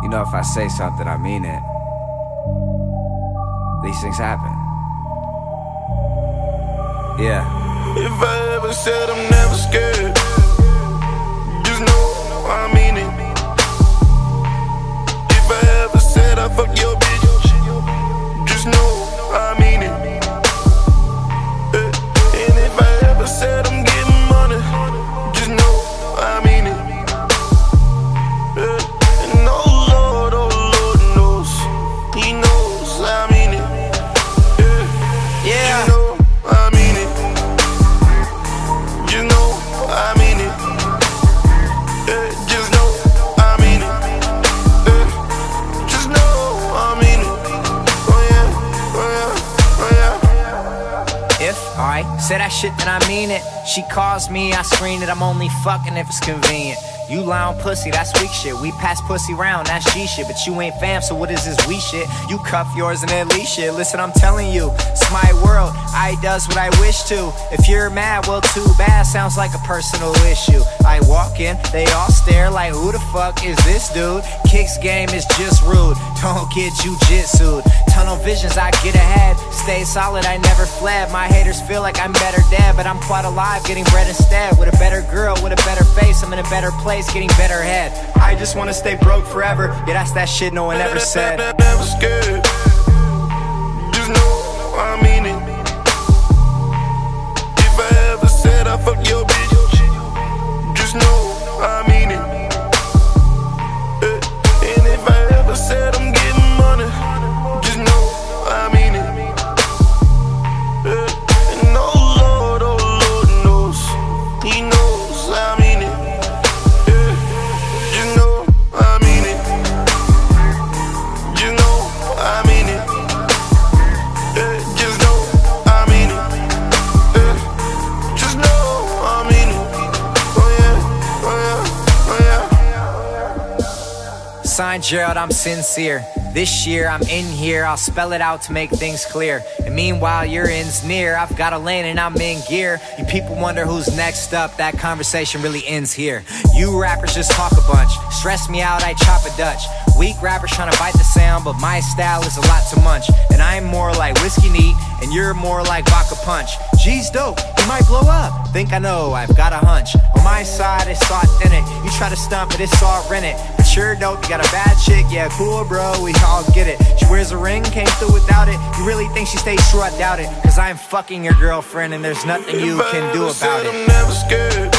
You know, if I say something, I mean it. These things happen. Yeah. If I ever said I'm never scared, just know I mean it. If I ever said I fuck your bitch, just know I mean it. And if I ever said I'm getting money, just know I mean it. And oh Lord knows, He knows I mean it. Yeah. You know I mean it. You know I mean it. Just know I mean it. Just know I mean it. Oh yeah, oh yeah, oh yeah. If I say that shit, then I mean it. She calls me, I screen it. I'm only fucking if it's convenient. You lie on pussy, that's weak shit. We pass pussy round, that's G shit. But you ain't fam, so what is this we shit? You cuff yours and then leash shit. Listen, I'm telling you, it's my world. I does what I wish to. If you're mad, well, too bad. Sounds like a personal issue. I walk in, they all stare like, who the fuck is this dude? Kicks game is just rude. Don't get jujitsu'd. Tunnel visions, I get ahead. Stay solid, I never fled. My haters feel like I'm better dead, but I'm quite alive, getting bread instead. With a better girl, with a better face, I'm in a better place, getting better head. I just wanna stay broke forever. Yeah, that's that shit no one ever said. Never scared. Just know I mean it. If I ever said I fuck your bitch, just know I mean it. And if I ever said I'm getting money, just know I mean it. And oh Lord knows, He knows I mean it. You know I mean it. You know I mean it. Just know I mean it. Just know I mean it. Oh yeah, oh yeah, oh yeah. Signed Gerald, I'm sincere. This year I'm in here, I'll spell it out to make things clear. And meanwhile your end's near, I've got a lane and I'm in gear. You people wonder who's next up, that conversation really ends here. You rappers just talk a bunch, stress me out, I chop a Dutch. Weak rappers trying to bite the sound, but my style is a lot to munch. And I'm more like whiskey neat, and you're more like vodka punch. G's dope, he might blow up, think I know, I've got a hunch. On my side it's authentic, you try to stump it, it's all rented. But you're dope, you got a bad chick, yeah cool bro, we all get it. She wears a ring, came through without it. You really think she stays true? I doubt it. Cause I'm fucking your girlfriend and there's nothing you can do about it. I'm never scared.